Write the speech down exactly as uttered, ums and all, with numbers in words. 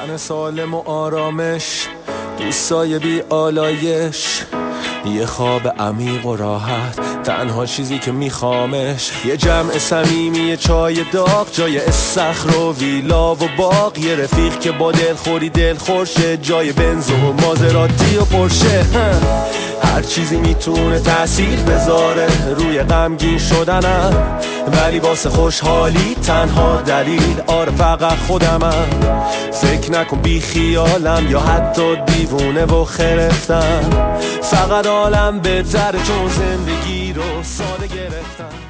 تن سالم و آرامش، دوستای بی آلایش، یه خواب عمیق و راحت، تنها چیزی که میخوامش یه جمع صمیمی، یه چای داغ جای استخر و ویلا و باغ، یه رفیق که با دلخوری دلخورشه جای بنز و مازراتی و پرشه. هر چیزی میتونه تأثیر بذاره روی غمگین شدنم، ولی واسه خوشحالی تنها دلیل آره فقط خودمم. فکر نکن بی خیالم یا حتی دیوونه و خرفتم، فقط عالم بهتره چون زندگی رو ساده گرفتم.